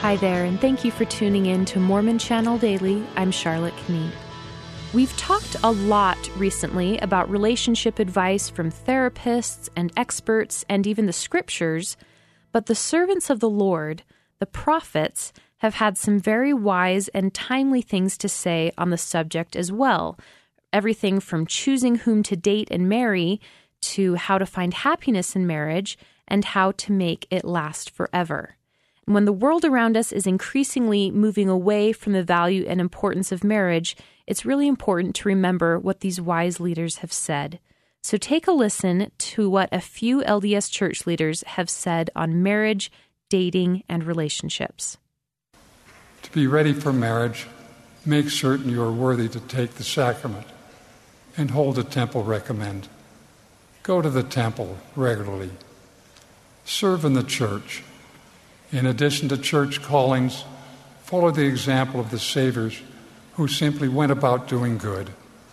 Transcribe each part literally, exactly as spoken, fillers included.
Hi there, and thank you for tuning in to Mormon Channel Daily. I'm Charlotte Kniep. We've talked a lot recently about relationship advice from therapists and experts and even the scriptures, but the servants of the Lord, the prophets, have had some very wise and timely things to say on the subject as well. Everything from choosing whom to date and marry to how to find happiness in marriage and how to make it last forever. When the world around us is increasingly moving away from the value and importance of marriage, it's really important to remember what these wise leaders have said. So take a listen to what a few L D S church leaders have said on marriage, dating, and relationships. To be ready for marriage, make certain you are worthy to take the sacrament and hold a temple recommend. Go to the temple regularly. Serve in the church. In addition to church callings, follow the example of the Saviors who simply went about doing good.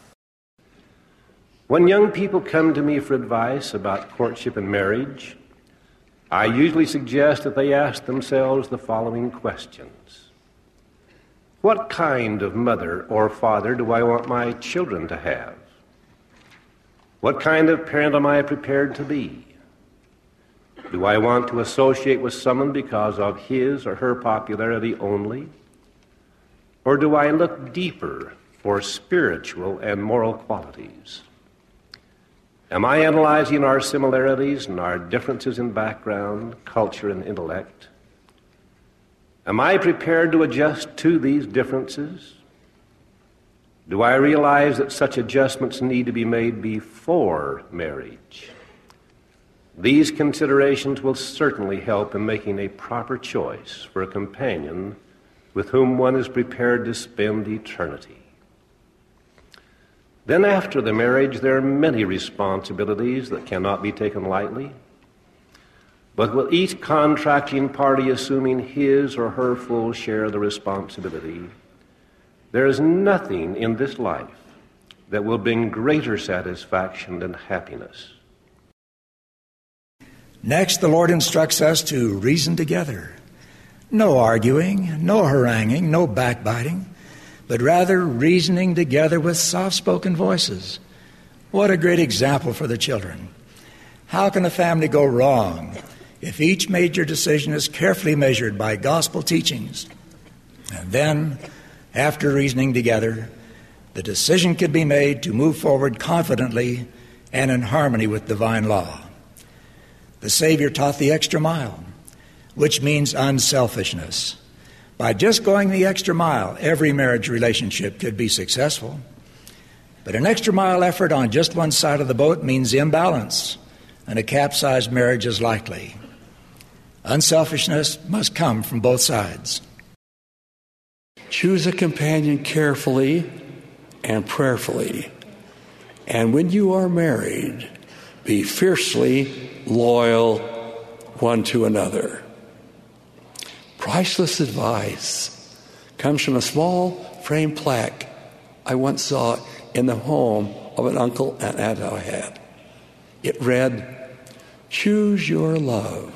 When young people come to me for advice about courtship and marriage, I usually suggest that they ask themselves the following questions. What kind of mother or father do I want my children to have? What kind of parent am I prepared to be? Do I want to associate with someone because of his or her popularity only? Or do I look deeper for spiritual and moral qualities? Am I analyzing our similarities and our differences in background, culture, and intellect? Am I prepared to adjust to these differences? Do I realize that such adjustments need to be made before marriage? These considerations will certainly help in making a proper choice for a companion with whom one is prepared to spend eternity. Then after the marriage, there are many responsibilities that cannot be taken lightly. But with each contracting party assuming his or her full share of the responsibility, there is nothing in this life that will bring greater satisfaction than happiness. Next, the Lord instructs us to reason together. No arguing, no haranguing, no backbiting, but rather reasoning together with soft-spoken voices. What a great example for the children. How can a family go wrong if each major decision is carefully measured by gospel teachings? And then, after reasoning together, the decision can be made to move forward confidently and in harmony with divine law. The Savior taught the extra mile, which means unselfishness. By just going the extra mile, every marriage relationship could be successful. But an extra mile effort on just one side of the boat means imbalance, and a capsized marriage is likely. Unselfishness must come from both sides. Choose a companion carefully and prayerfully. And when you are married, be fiercely loyal one to another. Priceless advice comes from a small frame plaque I once saw in the home of an uncle and aunt I had. It read, "Choose your love.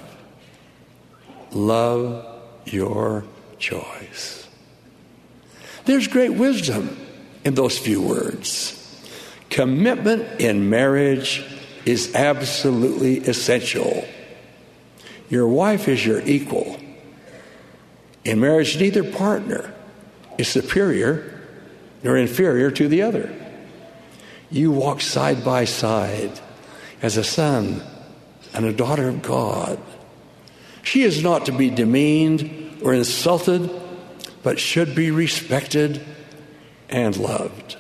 Love your choice." There's great wisdom in those few words. Commitment in marriage is absolutely essential. Your wife is your equal. In marriage, neither partner is superior nor inferior to the other. You walk side by side as a son and a daughter of God. She is not to be demeaned or insulted, but should be respected and loved.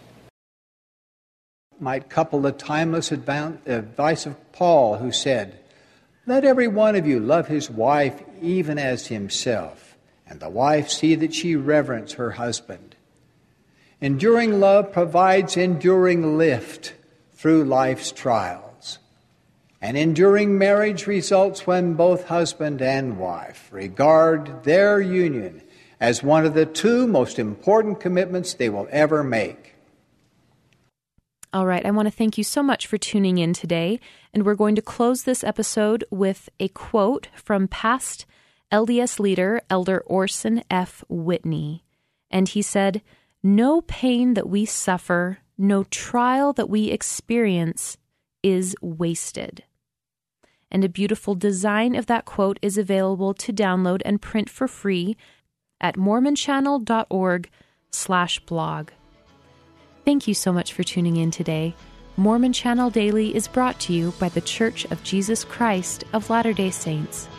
Might couple the timeless advice of Paul, who said, "Let every one of you love his wife even as himself, and the wife see that she reverence her husband." Enduring love provides enduring lift through life's trials. And enduring marriage results when both husband and wife regard their union as one of the two most important commitments they will ever make. All right, I want to thank you so much for tuning in today, and we're going to close this episode with a quote from past L D S leader, Elder Orson F. Whitney. And he said, "No pain that we suffer, no trial that we experience is wasted." And a beautiful design of that quote is available to download and print for free at mormonchannel.org slash blog. Thank you so much for tuning in today. Mormon Channel Daily is brought to you by The Church of Jesus Christ of Latter-day Saints.